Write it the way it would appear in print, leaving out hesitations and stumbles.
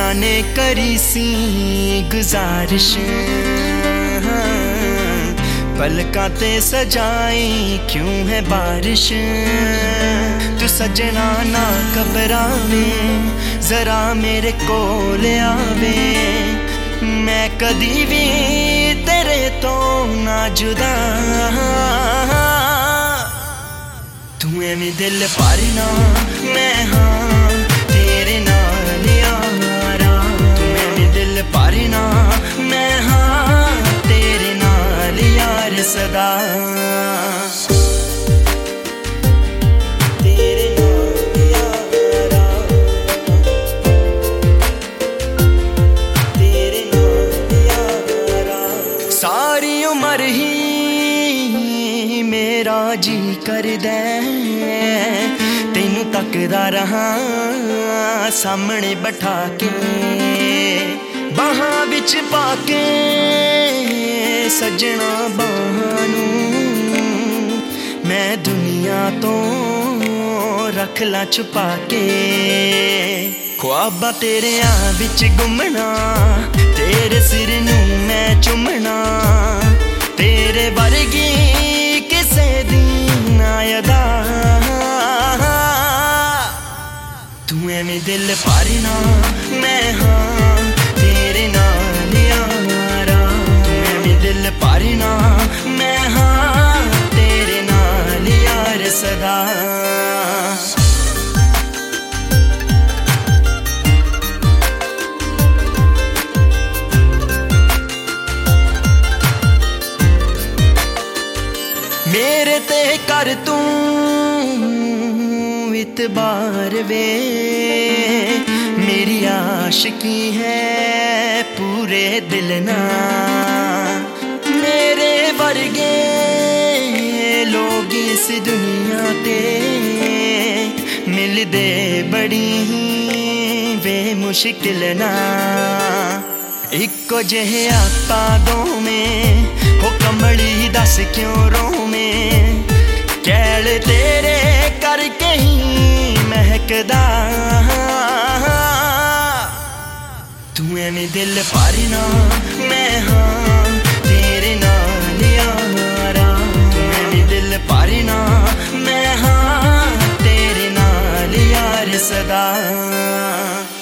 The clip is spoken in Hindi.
ने करी सी गुजारिश, पलकां ते सजाई क्यों है बारिश। तू सजना ना घबरावे, जरा मेरे कोल आवे, मैं कदी भी तेरे तो ना जुदा। तू एवें दिल भरना मैं हाँ तेरे नाल यारा, तू एवें दिल भरना मैं हाँ तेरे नाल यार सदा। तेरे नाल यारा, तेरे नाल यारा। सारी उम्र ही मेरा जी करदा तैनू तकदा रहा सामने बैठा के, बाहां विच पाके सजना बाहां नू। मैं दुनिया तो रख ला छुपा के, ख्वाबां तेरियां विच गुमना, तेरे सिर नू मैं चुमना, तेरे वर्गी किसे दी ना अदा। तू एवें दिल भरना मैं हाँ तेरे नाल यारा, तू एवें दिल भरना मैं हाँ तेरे नाल यार सदा। मेरे ते कर तू इतबार वे, मेरी आशिकी है पूरे दिल ना। मेरे वर्गे लोग इस दुनिया ते मिलदे बड़ी वे मुश्किल ना। इक्को जेहे आपां दोवें हो कमली दस क्यों रोवें, कैल तेरे करके ही महकदा। तू एवें दिल भरना मैं हाँ तेरे नाल यारा, तू एवें दिल भरना मैं हाँ तेरे नाल यार सदा।